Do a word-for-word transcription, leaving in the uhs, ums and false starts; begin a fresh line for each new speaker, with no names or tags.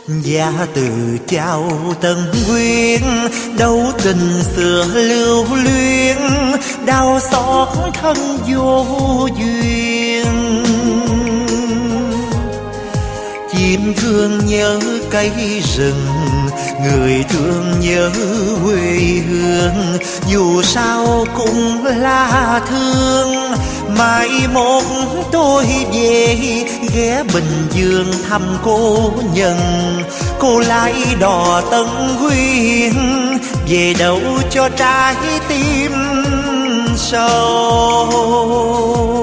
Và từ chào Tân Nguyên, đâu tình xưa lưu luyến, đau xót thân vô duyên. Chim thương nhớ cây rừng, người thương nhớ quê hương, dù sao cũng là thương. Mai mốt tôi về ghé Bình Dương thăm cô nhân, cô lái đò Tân Nguyên về đâu cho trái tim sâu.